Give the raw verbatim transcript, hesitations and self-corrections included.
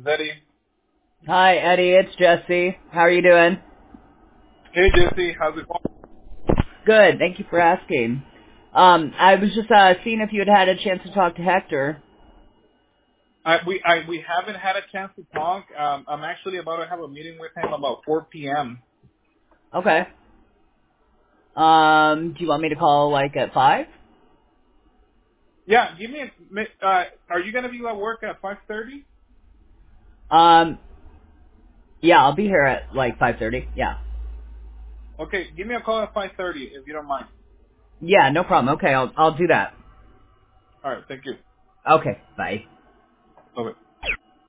Eddie. Hi, Eddie. It's Jesse. How are you doing? Hey, Jesse. How's it going? Good. Thank you for asking. Um, I was just uh, seeing if you had had a chance to talk to Hector. I, we I, we haven't had a chance to talk. Um, I'm actually about to have a meeting with him about four p.m. Okay. Um, do you want me to call like at five? Yeah, give me a. mi- Uh, are you gonna be at work at five thirty? Um, yeah, I'll be here at like five thirty. Yeah. Okay, give me a call at five thirty if you don't mind. Yeah, no problem. Okay, I'll I'll do that. All right, thank you. Okay. Bye. Bye.